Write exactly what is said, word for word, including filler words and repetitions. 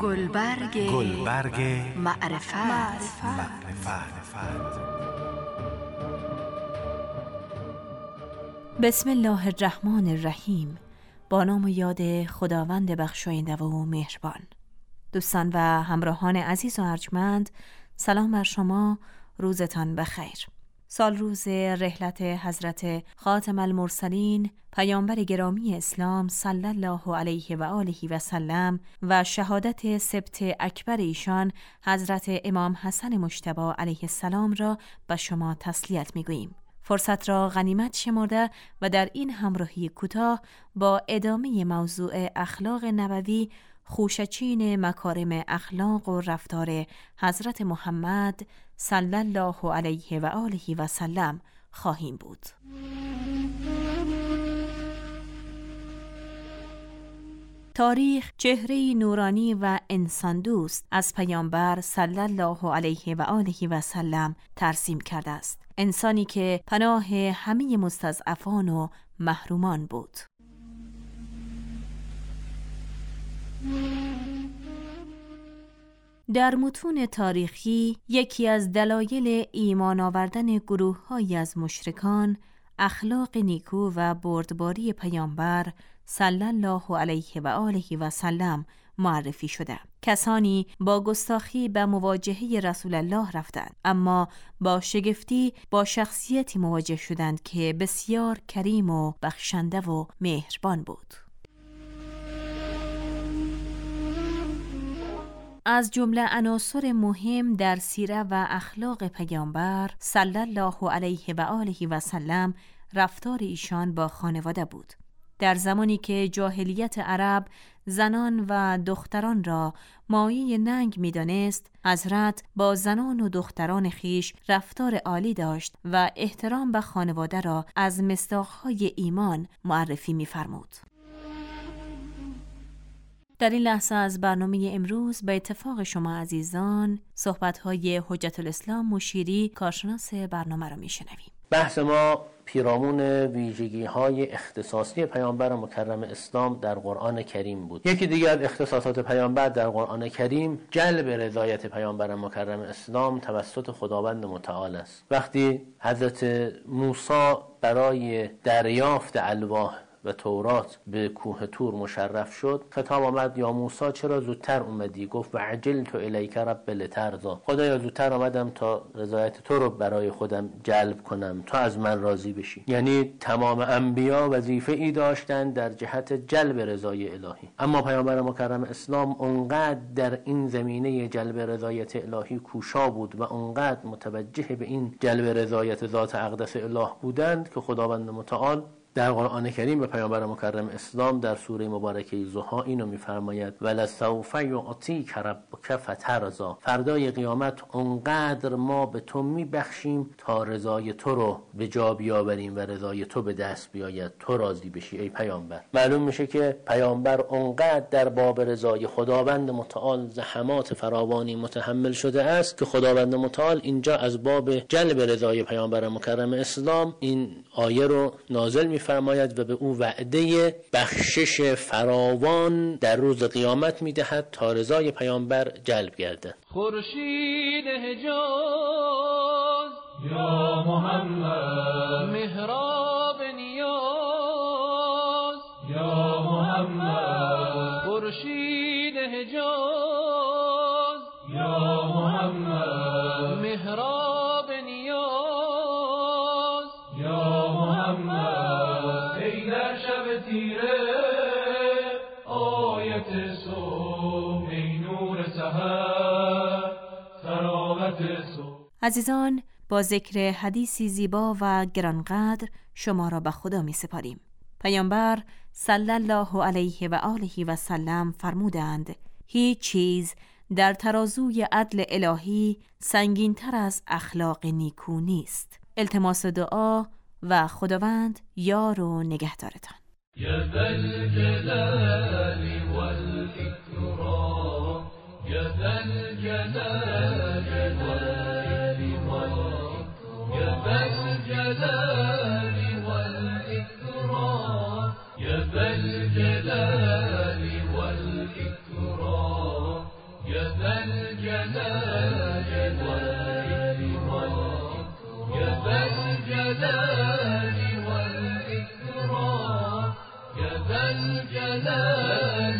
گلبرگ گلبرگ معرفت, معرفت. معرفت. بسم الله الرحمن الرحیم. با نام و یاد خداوند بخشاینده و مهربان. دوستان و همراهان عزیز و ارجمند، سلام بر شما، روزتان بخیر. سال روز رحلت حضرت خاتم المرسلین پیامبر گرامی اسلام صلی الله علیه و آله و سلم و شهادت سبط اکبر ایشان حضرت امام حسن مجتبی علیه السلام را به شما تسلیت می‌گوییم. فرصت را غنیمت شمرده و در این همراهی کوتاه با ادامه موضوع اخلاق نبوی، خوشچین مکارم اخلاق و رفتار حضرت محمد صلی الله علیه و آله و سلم خواهیم بود. تاریخ چهره نورانی و انسان دوست از پیامبر صلی الله علیه و آله و سلم ترسیم کرده است. انسانی که پناه همه مستضعفان و محرومان بود. در متون تاریخی یکی از دلایل ایمان آوردن گروه‌هایی از مشرکان اخلاق نیکو و بردباری پیامبر صلی الله علیه و آله و سلم معرفی شده. کسانی با گستاخی به مواجهه رسول الله رفتند، اما با شگفتی با شخصیتی مواجه شدند که بسیار کریم و بخشنده و مهربان بود. از جمله عناصر مهم در سیره و اخلاق پیامبر صلی الله علیه و آله و سلم رفتار ایشان با خانواده بود. در زمانی که جاهلیت عرب زنان و دختران را مایه ننگ می‌دانست، حضرت با زنان و دختران خیش رفتار عالی داشت و احترام به خانواده را از مصداق‌های ایمان معرفی می‌فرمود. در این لحظه از برنامه امروز به اتفاق شما عزیزان صحبت‌های حجت الاسلام مشیری کارشناس برنامه را می‌شنویم. بحث ما پیرامون ویژگی‌های اختصاصی پیامبر مکرم اسلام در قرآن کریم بود. یکی دیگر از اختصاصات پیامبر در قرآن کریم جلب رضایت پیامبر مکرم اسلام توسط خداوند متعال است. وقتی حضرت موسی برای دریافت الواح و تورات به کوه طور مشرف شد، خطاب آمد یا موسی چرا زودتر اومدی؟ گفت و عجلت الیک رب لترضی، خدایا زودتر آمدم تا رضایت تو رو برای خودم جلب کنم، تا از من راضی بشی. یعنی تمام انبیا وظیفه ای داشتند در جهت جلب رضای الهی، اما پیامبر مکرم اسلام اونقدر در این زمینه جلب رضایت الهی کوشا بود و اونقدر متوجه به این جلب رضایت ذات اقدس اله بودند که خداوند متعال در قرآن کریم به پیامبر مکرم اسلام در سوره مبارکه ضحی اینو می‌فرماید ولسوف یعطیک ربک فترضی، فردای قیامت اونقدر ما به تو میبخشیم تا رضای تو رو به جا بیاوریم و رضای تو به دست بیاید، تو راضی بشی ای پیامبر. معلوم میشه که پیامبر اونقدر در باب رضای خداوند متعال زحمات فراوانی متحمل شده است که خداوند متعال اینجا از باب جلب رضای پیامبر مکرم اسلام این آیه رو نازل می فرماید و به او وعده بخشش فراوان در روز قیامت میدهد تا رضای پیامبر جلب گردد. خورشید حجاز یا محمد، محراب نیاز یا محمد، خورشید حجاز یا محمد، محراب نیاز یا محمد، ای در شب تیره آیت صبح، ای نور سحر تراوت صبح. عزیزان، با ذکر حدیثی زیبا و گرانقدر شما را به خدا می سپاریم. پیامبر صلی الله علیه و آله و سلم فرمودند هیچ چیز در ترازوی عدل الهی سنگین‌تر از اخلاق نیکو نیست. التماس دعا و خداوند یار و نگهدارتان. یا ذا الجلال والإکرام، یا ذا الجلال والإکرام، یا ذا الجلال والإکرام، یا ذا الجلال والإکرام، الجلال والإكرام يا ذا الجلال